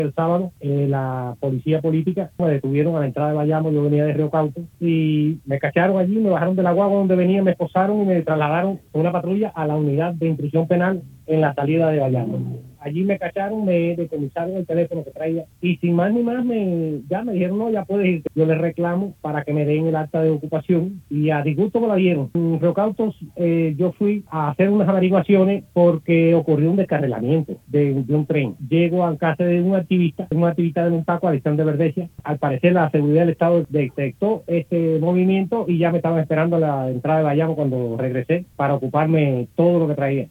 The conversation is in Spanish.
El sábado, la policía política me detuvieron a la entrada de Bayamo. Yo venía de Río Cauto y me cacharon allí, me bajaron de la guagua donde venía, me esposaron y me trasladaron con una patrulla a la unidad de intrusión penal en la salida de Bayamo. Allí me cacharon, me decomisaron el teléfono que traía y sin más ni más ya me dijeron, no, ya puedes irte. Yo les reclamo para que me den el acta de ocupación y a disgusto me la dieron. En Río Cautos yo fui a hacer unas averiguaciones porque ocurrió un descarrilamiento de un tren. Llego a casa de un activista de Montaco, Alexander Verdesia. Al parecer la seguridad del Estado detectó este movimiento y ya me estaban esperando a la entrada de Bayamo cuando regresé para ocuparme todo lo que traía.